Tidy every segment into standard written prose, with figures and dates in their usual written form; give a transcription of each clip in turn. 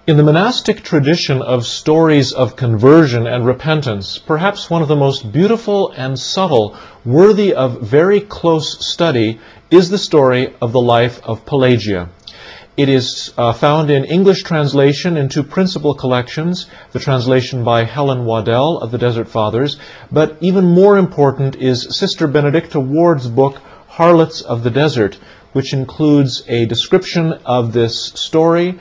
In the monastic tradition of stories of conversion and repentance, perhaps one of the most beautiful and subtle, worthy of very close study, is the story of the life of Pelagia. It is found in English translation in two principal collections, the translation by Helen Waddell of the Desert Fathers, but even more important is Sister Benedicta Ward's book, Harlots of the Desert, which includes a description of this story,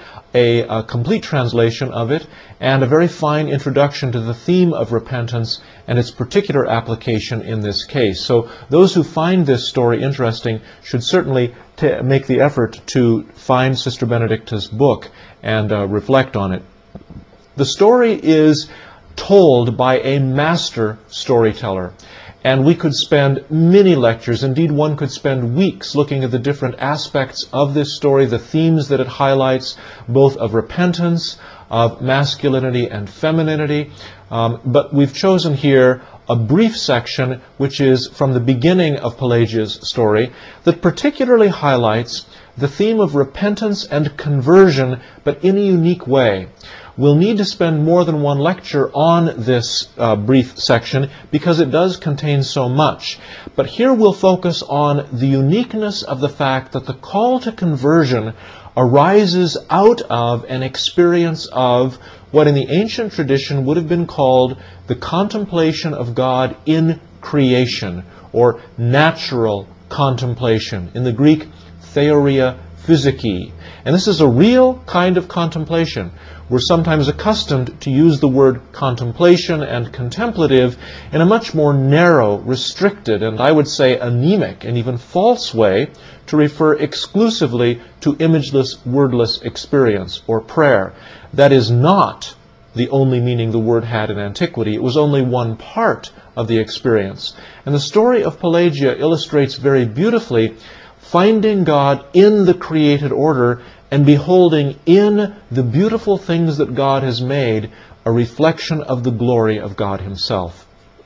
a complete translation of it, and a very fine introduction to the theme of repentance and its particular application in this case. So those who find this story interesting should certainly make the effort to find Sister Benedicta's book and reflect on it. The story is told by a master storyteller. And we could spend many lectures, indeed one could spend weeks looking at the different aspects of this story, the themes that it highlights, both of repentance, of masculinity and femininity. But we've chosen here a brief section which is from the beginning of Pelagia's story that particularly highlights the theme of repentance and conversion, but in a unique way. We'll need to spend more than one lecture on this brief section because it does contain so much. But here we'll focus on the uniqueness of the fact that the call to conversion arises out of an experience of what in the ancient tradition would have been called the contemplation of God in creation, or natural contemplation. In the Greek, theoria physiki. And this is a real kind of contemplation. We're sometimes accustomed to use the word contemplation and contemplative in a much more narrow, restricted, and I would say anemic and even false way to refer exclusively to imageless, wordless experience or prayer. That is not the only meaning the word had in antiquity. It was only one part of the experience. And the story of Pelagia illustrates very beautifully finding God in the created order and beholding in the beautiful things that God has made a reflection of the glory of God Himself.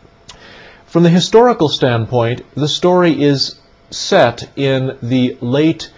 From the historical standpoint, the story is set in the late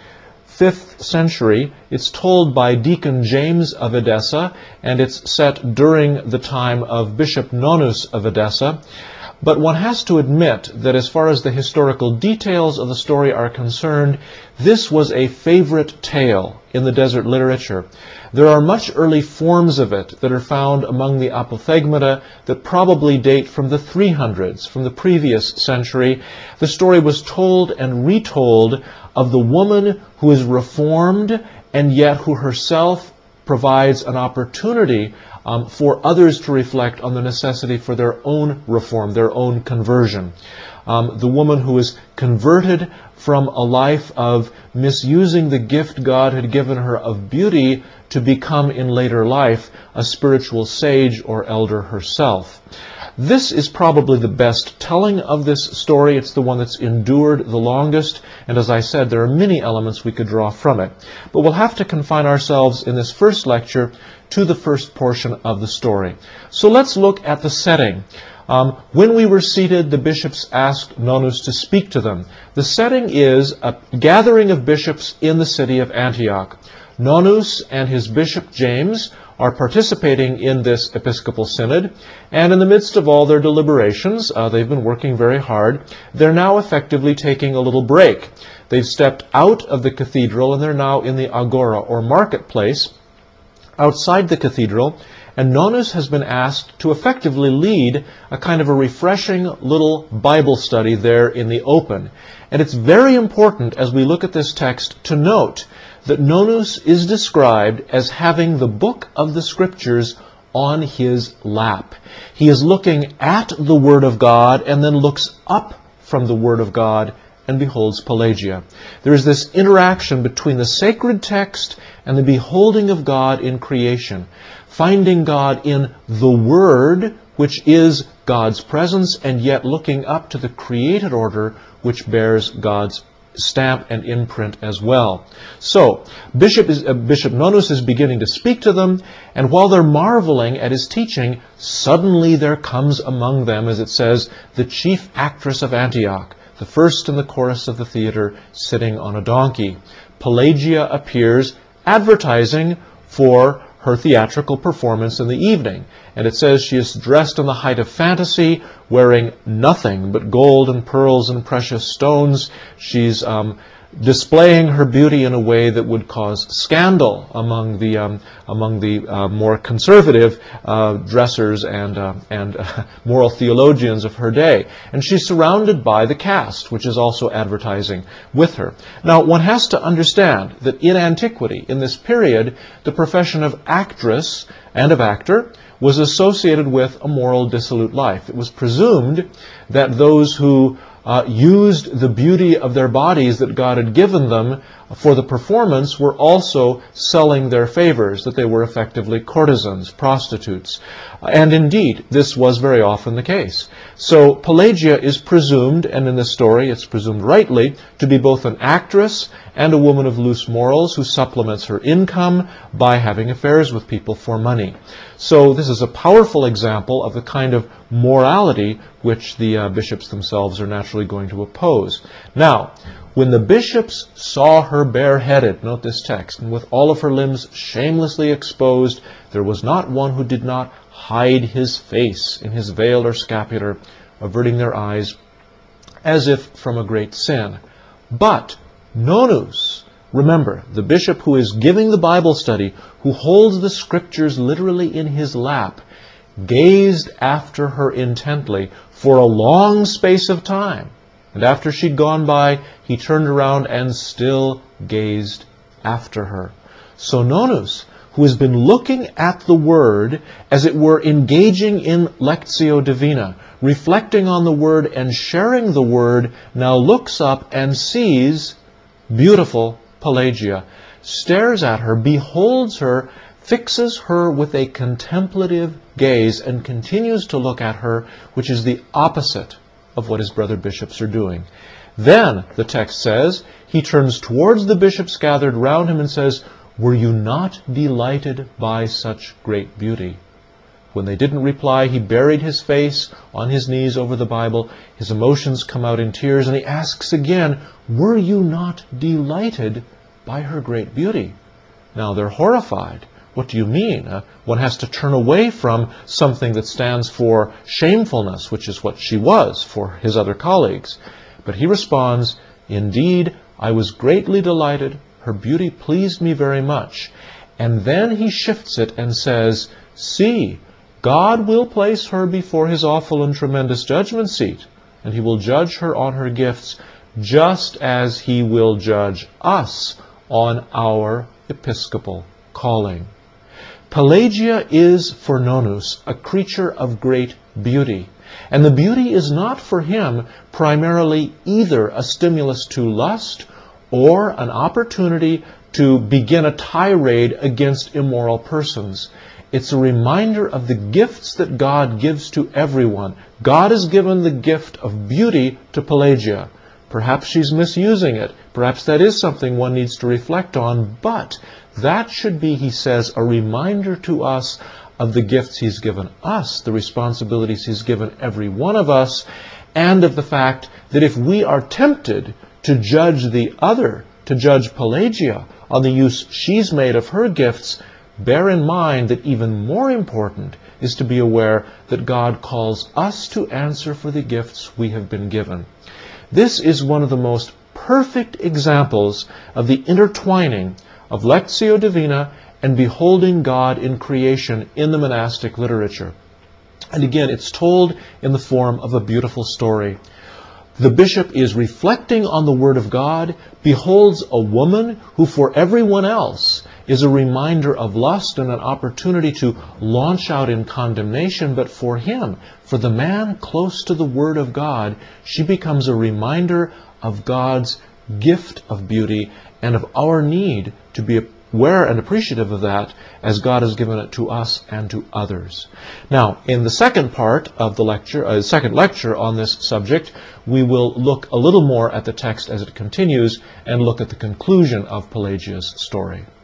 5th century. It's told by Deacon James of Edessa, and it's set during the time of Bishop Nonus of Edessa. But one has to admit that as far as the historical details of the story are concerned, this was a favorite tale in the desert literature. There are much early forms of it that are found among the apophthegmata that probably date from the 300s, from the previous century. The story was told and retold of the woman who is reformed and yet who herself provides an opportunity for others to reflect on the necessity for their own reform, their own conversion. The woman who is converted from a life of misusing the gift God had given her of beauty to become in later life a spiritual sage or elder herself. This is probably the best telling of this story. It's the one that's endured the longest, and as I said, there are many elements we could draw from it. But we'll have to confine ourselves in this first lecture to the first portion of the story. So let's look at the setting. When we were seated, the bishops asked Nonus to speak to them. The setting is a gathering of bishops in the city of Antioch. Nonus and his bishop James are participating in this episcopal synod, and in the midst of all their deliberations, they've been working very hard, they're now effectively taking a little break. They've stepped out of the cathedral and they're now in the agora, or marketplace, outside the cathedral, and Nonus has been asked to effectively lead a kind of a refreshing little Bible study there in the open. And it's very important as we look at this text to note that Nonus is described as having the book of the Scriptures on his lap. He is looking at the Word of God and then looks up from the Word of God and beholds Pelagia. There is this interaction between the sacred text and the beholding of God in creation, finding God in the Word, which is God's presence, and yet looking up to the created order, which bears God's stamp and imprint as well. So, Bishop Nonus is beginning to speak to them, and while they're marveling at his teaching, suddenly there comes among them, as it says, the chief actress of Antioch, the first in the chorus of the theater, sitting on a donkey. Pelagia appears, advertising for her theatrical performance in the evening. And it says she is dressed in the height of fantasy, wearing nothing but gold and pearls and precious stones. She's displaying her beauty in a way that would cause scandal among the more conservative dressers and moral theologians of her day. And she's surrounded by the cast, which is also advertising with her. Now, one has to understand that in antiquity, in this period, the profession of actress and of actor was associated with a moral dissolute life. It was presumed that those who used the beauty of their bodies that God had given them for the performance were also selling their favors, that they were effectively courtesans, prostitutes. And indeed, this was very often the case. So Pelagia is presumed, and in this story it's presumed rightly, to be both an actress and a woman of loose morals who supplements her income by having affairs with people for money. So this is a powerful example of the kind of morality which the bishops themselves are naturally going to oppose. Now, when the bishops saw her bareheaded, note this text, and with all of her limbs shamelessly exposed, there was not one who did not hide his face in his veil or scapular, averting their eyes as if from a great sin. But Nonus, remember, the bishop who is giving the Bible study, who holds the scriptures literally in his lap, gazed after her intently for a long space of time. And after she'd gone by, he turned around and still gazed after her. So Nonus, who has been looking at the Word, as it were engaging in Lectio Divina, reflecting on the Word and sharing the Word, now looks up and sees beautiful Pelagia, stares at her, beholds her, fixes her with a contemplative gaze, and continues to look at her, which is the opposite of what his brother bishops are doing. Then, the text says, he turns towards the bishops gathered round him and says, "Were you not delighted by such great beauty?" When they didn't reply, he buried his face on his knees over the Bible. His emotions come out in tears, and he asks again, "Were you not delighted by her great beauty?" Now, they're horrified. What do you mean? One has to turn away from something that stands for shamefulness, which is what she was for his other colleagues. But he responds, "Indeed, I was greatly delighted. Her beauty pleased me very much." And then he shifts it and says, "See, God will place her before his awful and tremendous judgment seat, and he will judge her on her gifts, just as he will judge us on our episcopal calling." Pelagia is, for Nonus, a creature of great beauty. And the beauty is not for him primarily either a stimulus to lust or an opportunity to begin a tirade against immoral persons. It's a reminder of the gifts that God gives to everyone. God has given the gift of beauty to Pelagia. Perhaps she's misusing it. Perhaps that is something one needs to reflect on. But that should be, he says, a reminder to us of the gifts he's given us, the responsibilities he's given every one of us, and of the fact that if we are tempted to judge the other, to judge Pelagia on the use she's made of her gifts, bear in mind that even more important is to be aware that God calls us to answer for the gifts we have been given. This is one of the most perfect examples of the intertwining of Lectio Divina and beholding God in creation in the monastic literature. And again, it's told in the form of a beautiful story. The bishop is reflecting on the Word of God, beholds a woman who for everyone else is a reminder of lust and an opportunity to launch out in condemnation, but for him, for the man close to the Word of God, she becomes a reminder of God's gift of beauty and of our need to be aware and appreciative of that as God has given it to us and to others. Now, in the second part of the lecture, second lecture on this subject, we will look a little more at the text as it continues and look at the conclusion of Pelagia's story.